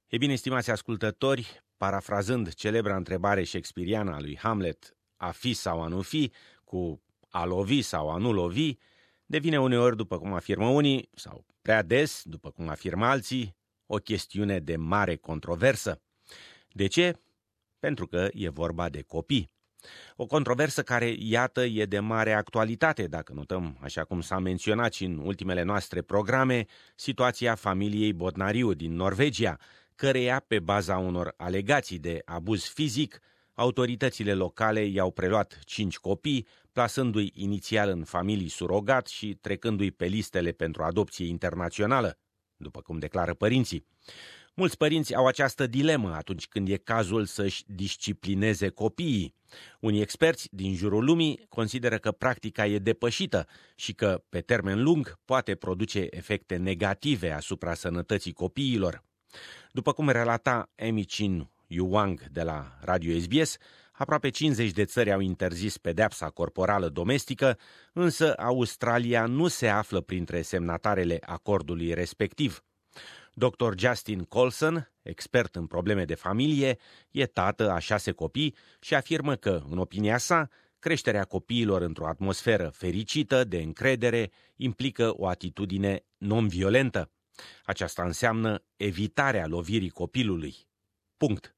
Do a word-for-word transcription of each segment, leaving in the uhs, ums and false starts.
E bine, stimați ascultători, parafrazând celebra întrebare shakespeariană a lui Hamlet, a fi sau a nu fi, cu a lovi sau a nu lovi, devine uneori, după cum afirmă unii, sau prea des, după cum afirmă alții, o chestiune de mare controversă. De ce? Pentru că e vorba de copii. O controversă care, iată, e de mare actualitate, dacă notăm, așa cum s-a menționat și în ultimele noastre programe, situația familiei Bodnariu din Norvegia, căreia, pe baza unor alegații de abuz fizic, autoritățile locale i-au preluat cinci copii, plasându-i inițial în familii surogat și trecându-i pe listele pentru adopție internațională, după cum declară părinții. Mulți părinți au această dilemă atunci când e cazul să-și disciplineze copiii. Unii experți din jurul lumii consideră că practica e depășită și că, pe termen lung, poate produce efecte negative asupra sănătății copiilor. După cum relata Amy Chin Yuwang de la Radio S B S, aproape cincizeci de țări au interzis pedeapsa corporală domestică, însă Australia nu se află printre semnatarele acordului respectiv. doctor Justin Colson, expert în probleme de familie, e tată a șase copii și afirmă că, în opinia sa, creșterea copiilor într-o atmosferă fericită, de încredere, implică o atitudine non-violentă. Aceasta înseamnă evitarea lovirii copilului. Punct.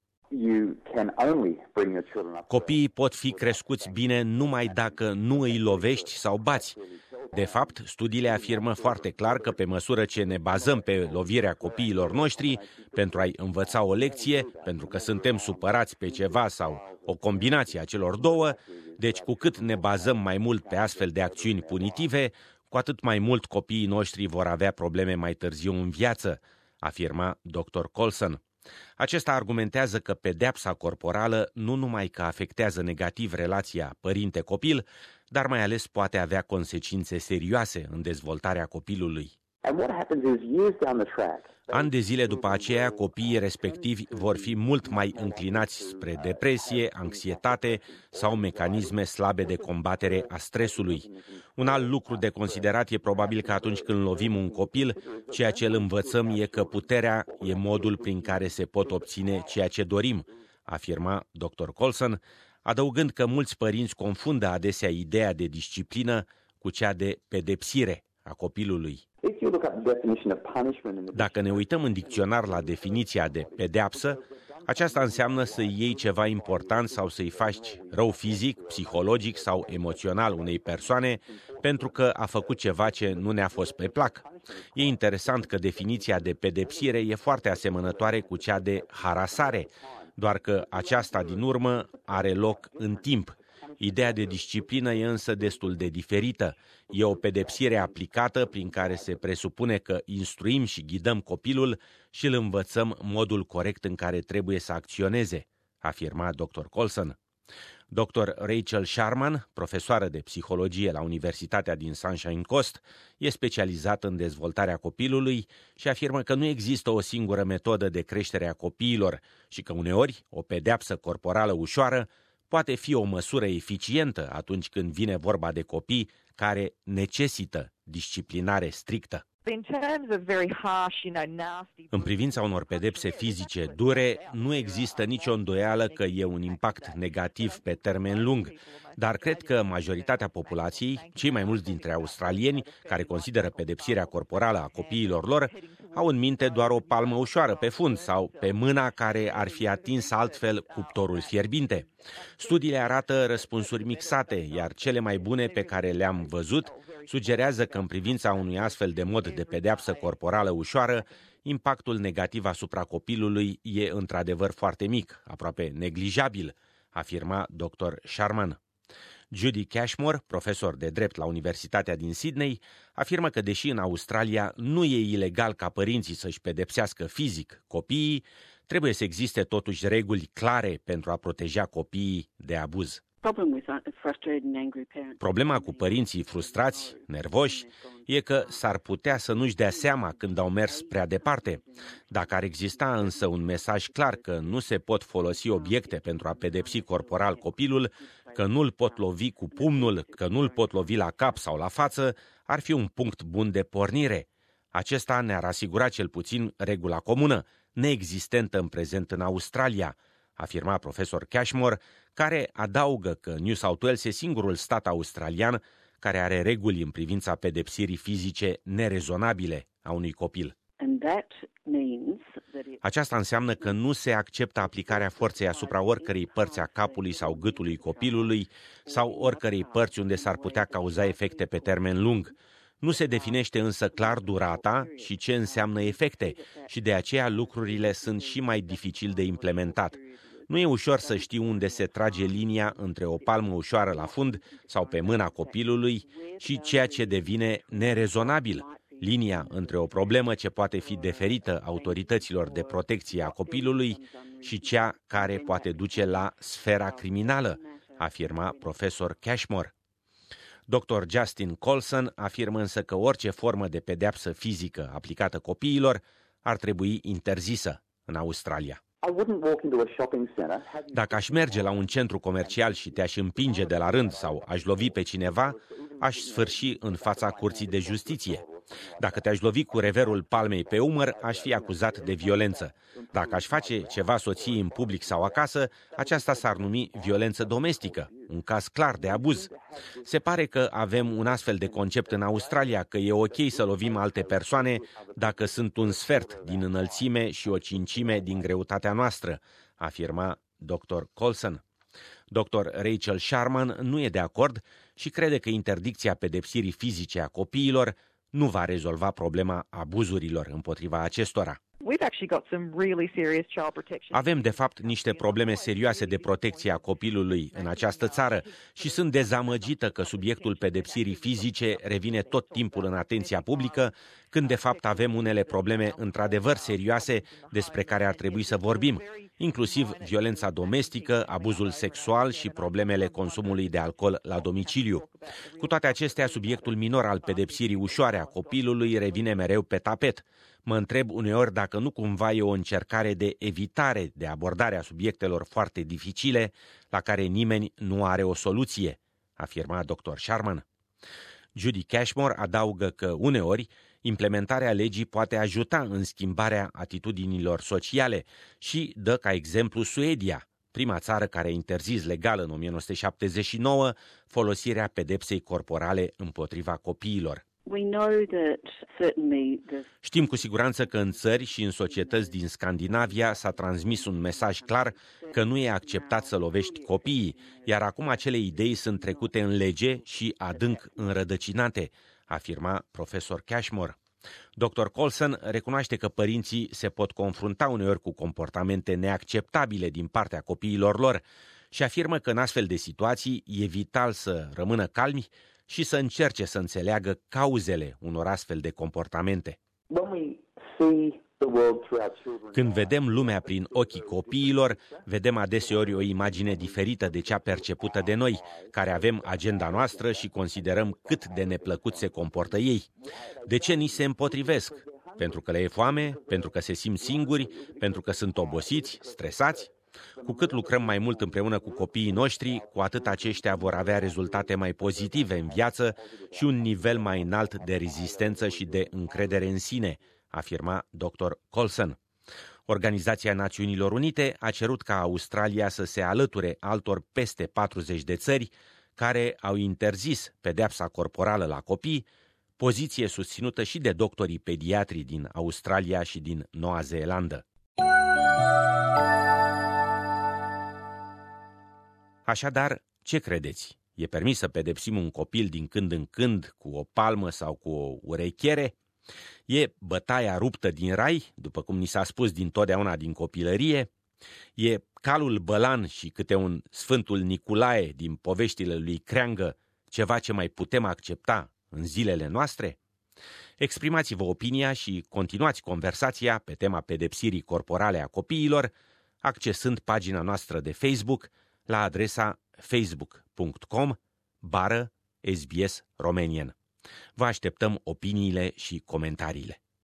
Copiii pot fi crescuți bine numai dacă nu îi lovești sau bați. De fapt, studiile afirmă foarte clar că pe măsură ce ne bazăm pe lovirea copiilor noștri pentru a-i învăța o lecție, pentru că suntem supărați pe ceva sau o combinație a celor două, deci cu cât ne bazăm mai mult pe astfel de acțiuni punitive, cu atât mai mult copiii noștri vor avea probleme mai târziu în viață, afirma doctor Colson. Acesta argumentează că pedeapsa corporală nu numai că afectează negativ relația părinte-copil, dar mai ales poate avea consecințe serioase în dezvoltarea copilului. Ani de zile după aceea, copiii respectivi vor fi mult mai înclinați spre depresie, anxietate sau mecanisme slabe de combatere a stresului. Un alt lucru de considerat e probabil că atunci când lovim un copil, ceea ce îl învățăm e că puterea e modul prin care se pot obține ceea ce dorim, afirma doctor Colson, adăugând că mulți părinți confundă adesea ideea de disciplină cu cea de pedepsire a copilului. Dacă ne uităm în dicționar la definiția de pedeapsă, aceasta înseamnă să iei ceva important sau să-i faci rău fizic, psihologic sau emoțional unei persoane pentru că a făcut ceva ce nu ne-a fost pe plac. E interesant că definiția de pedepsire e foarte asemănătoare cu cea de harasare, doar că aceasta din urmă are loc în timp. Ideea de disciplină e însă destul de diferită. E o pedepsire aplicată prin care se presupune că instruim și ghidăm copilul și îl învățăm modul corect în care trebuie să acționeze, afirma doctor Colson. doctor Rachel Sharman, profesoară de psihologie la Universitatea din Sunshine Coast, e specializată în dezvoltarea copilului și afirmă că nu există o singură metodă de creștere a copiilor și că uneori o pedeapsă corporală ușoară poate fi o măsură eficientă atunci când vine vorba de copii care necesită disciplinare strictă. În privința unor pedepse fizice dure, nu există nicio îndoială că e un impact negativ pe termen lung, dar cred că majoritatea populației, cei mai mulți dintre australieni care consideră pedepsirea corporală a copiilor lor, au în minte doar o palmă ușoară pe fund sau pe mâna care ar fi atins altfel cuptorul fierbinte. Studiile arată răspunsuri mixate, iar cele mai bune pe care le-am văzut sugerează că în privința unui astfel de mod de pedeapsă corporală ușoară, impactul negativ asupra copilului e într-adevăr foarte mic, aproape neglijabil, afirma doctor Sharman. Judy Cashmore, profesor de drept la Universitatea din Sydney, afirmă că deși în Australia nu e ilegal ca părinții să-și pedepsească fizic copiii, trebuie să existe totuși reguli clare pentru a proteja copiii de abuz. Problema cu părinții frustrați, nervoși, e că s-ar putea să nu-și dea seama când au mers prea departe. Dacă ar exista însă un mesaj clar că nu se pot folosi obiecte pentru a pedepsi corporal copilul, că nu-l pot lovi cu pumnul, că nu-l pot lovi la cap sau la față, ar fi un punct bun de pornire. Acesta ne-ar asigura cel puțin regula comună. neexistentă în prezent în Australia, afirma profesor Cashmore, care adaugă că New South Wales e singurul stat australian care are reguli în privința pedepsirii fizice nerezonabile a unui copil. Aceasta înseamnă că nu se acceptă aplicarea forței asupra oricărei părți a capului sau gâtului copilului sau oricărei părți unde s-ar putea cauza efecte pe termen lung. Nu se definește însă clar durata și ce înseamnă efecte și de aceea lucrurile sunt și mai dificil de implementat. Nu e ușor să știi unde se trage linia între o palmă ușoară la fund sau pe mâna copilului și ceea ce devine nerezonabil, linia între o problemă ce poate fi deferită autorităților de protecție a copilului și cea care poate duce la sfera criminală, afirma profesor Cashmore. doctor Justin Colson afirmă însă că orice formă de pedeapsă fizică aplicată copiilor ar trebui interzisă în Australia. Dacă aș merge la un centru comercial și te-aș împinge de la rând sau aș lovi pe cineva, aș sfârși în fața curții de justiție. Dacă te-aș lovi cu reverul palmei pe umăr, aș fi acuzat de violență. Dacă aș face ceva soției în public sau acasă, aceasta s-ar numi violență domestică, un caz clar de abuz. Se pare că avem un astfel de concept în Australia, că e ok să lovim alte persoane dacă sunt un sfert din înălțime și o cincime din greutatea noastră, afirma doctor Colson. doctor Rachel Sharman nu e de acord și crede că interdicția pedepsirii fizice a copiilor nu va rezolva problema abuzurilor împotriva acestora. Avem, de fapt, niște probleme serioase de protecție a copilului în această țară și sunt dezamăgită că subiectul pedepsirii fizice revine tot timpul în atenția publică, când, de fapt, avem unele probleme într-adevăr serioase despre care ar trebui să vorbim, inclusiv violența domestică, abuzul sexual și problemele consumului de alcool la domiciliu. Cu toate acestea, subiectul minor al pedepsirii ușoare a copilului revine mereu pe tapet. Mă întreb uneori dacă nu cumva e o încercare de evitare de abordare a subiectelor foarte dificile la care nimeni nu are o soluție, afirma doctor Sharman. Judy Cashmore adaugă că uneori implementarea legii poate ajuta în schimbarea atitudinilor sociale și dă ca exemplu Suedia, prima țară care a interzis legal în o mie nouă sute șaptezeci și nouă folosirea pedepsei corporale împotriva copiilor. Știm cu siguranță că în țări și în societăți din Scandinavia s-a transmis un mesaj clar că nu e acceptat să lovești copiii, iar acum acele idei sunt trecute în lege și adânc înrădăcinate, afirma profesor Cashmore. doctor Colson recunoaște că părinții se pot confrunta uneori cu comportamente neacceptabile din partea copiilor lor și afirmă că în astfel de situații e vital să rămână calmi și să încerce să înțeleagă cauzele unor astfel de comportamente. Când vedem lumea prin ochii copiilor, vedem adeseori o imagine diferită de cea percepută de noi, care avem agenda noastră și considerăm cât de neplăcut se comportă ei. De ce ni se împotrivesc? Pentru că le e foame? Pentru că se simt singuri? Pentru că sunt obosiți, stresați? Cu cât lucrăm mai mult împreună cu copiii noștri, cu atât aceștia vor avea rezultate mai pozitive în viață și un nivel mai înalt de rezistență și de încredere în sine, afirma doctor Colson. Organizația Națiunilor Unite a cerut ca Australia să se alăture altor peste patruzeci de țări care au interzis pedeapsa corporală la copii, poziție susținută și de doctorii pediatri din Australia și din Noua Zeelandă. Așadar, ce credeți? E permis să pedepsim un copil din când în când cu o palmă sau cu o urechiere? E bătaia ruptă din rai, după cum ni s-a spus dintotdeauna din copilărie? E calul bălan și câte un Sfântul Nicolae din poveștile lui Creangă ceva ce mai putem accepta în zilele noastre? Exprimați-vă opinia și continuați conversația pe tema pedepsirii corporale a copiilor, accesând pagina noastră de Facebook la adresa facebook punct com bară S B S Romanian. Vă așteptăm opiniile și comentariile.